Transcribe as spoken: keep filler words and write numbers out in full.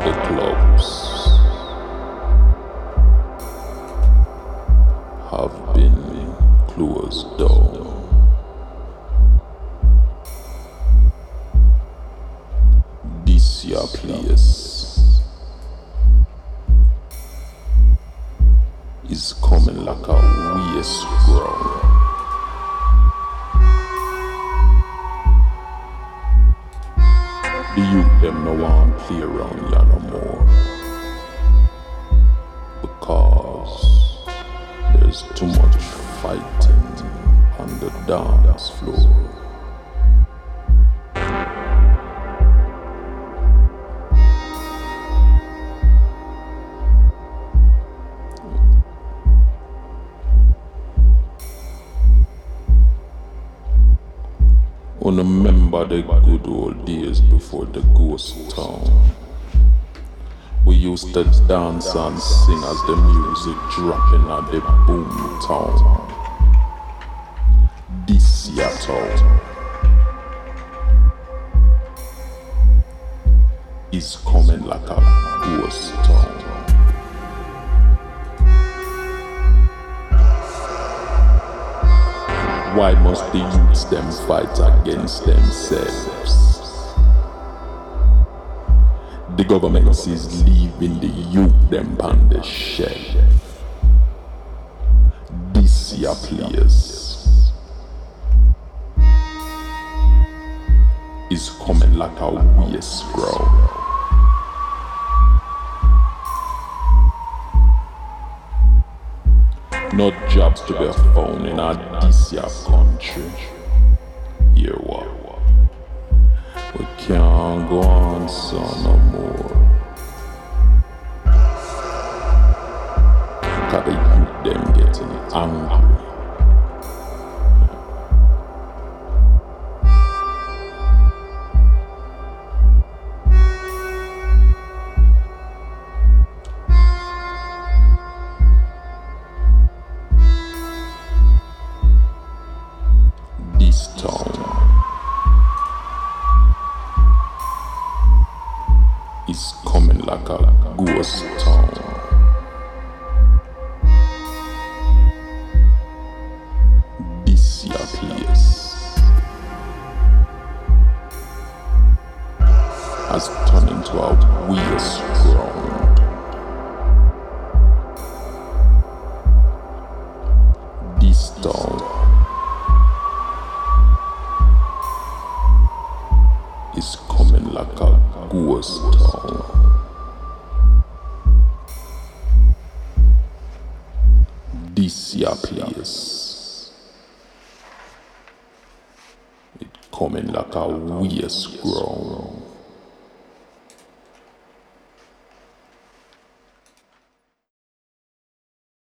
the clubs have been closed down. This your place is coming like a waste ground. The youth them no want play around ya no more, because there's too much fighting on the dance floor. Wanna remember the good old days before the ghost town. We used to dance and sing as the music dropping at the boom town. This ya town is coming like a ghost town. Why must the youths them fight against themselves? The government is leaving the youth them on the shelf. This ya place is coming like a waste ground. No jobs to be found in our this ya country. Hear what? We can't go on so no more. Cause the youth them getting angry. This town is coming like a ghost town. This ya place has turned into a waste ground. This town is coming like a ghost town. This ya place, it coming like a waste ground.